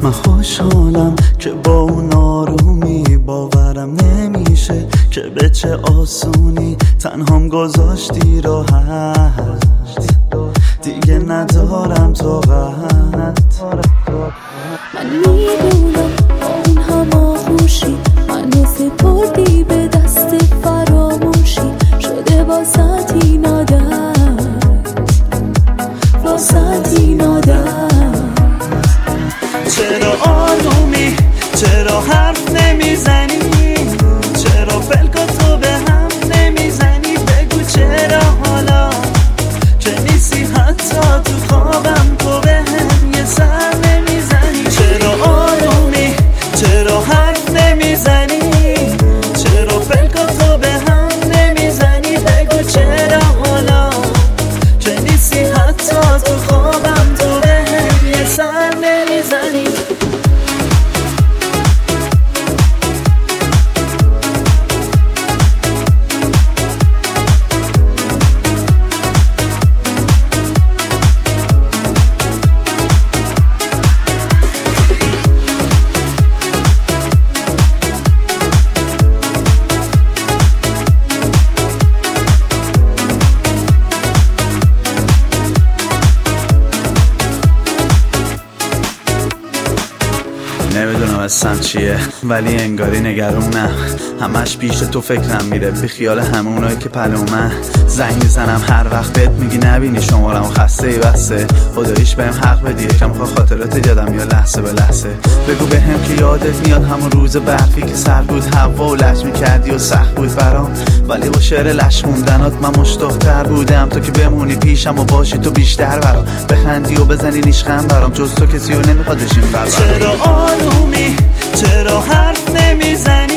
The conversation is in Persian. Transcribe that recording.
من خوشحالم که با اون آرومی باورم نمیشه که به چه آسونی تنهام گذاشتی راحت. دیگه ندارم طاقت. من میدونم با اون هم آغوشی منو سپردی به دست فراموشی، شده واسطی نادت. چرا آرومی؟ چرا حرف نمیزنی؟ چرا پلکاتو به هم نمیزنی؟ بگو چرا حالا که نیستی حتی تو خوابم تو به هم یه سر نمیزنی؟ چرا آرومی؟ چرا حرف نمیزنی؟ چرا پلکاتو به هم نمیزنی؟ بگو چرا حالا که نیستی حتی تو خوابم تو به هم یه سر نمیزنی؟ نمیدونم اصلا چیه ولی انگاری نگرونم، همش پیش تو فکرم میره بی خیال همونایی که پلومن. زنگ میزنم هر وقت بهت میگی نبینی شمارم و خسته ای بسته. خداییش بهم حق بدی یکم خاطرات یادم یا لحظه به لحظه. بگو بهم که یادت میاد همون روز برفی که سر بود هوا و لش میکردی و سخت بود برام، ولی با شعر لش موندنات من مشتاق‌تر بودم تو که بمونی پیشم و باشی تو بیشتر برام، بخندی و بزنی نیشخند برام، جز تو کسی رو نمیخواد بشین برام. چرا آرومی؟ چرا حرف نمیزنی؟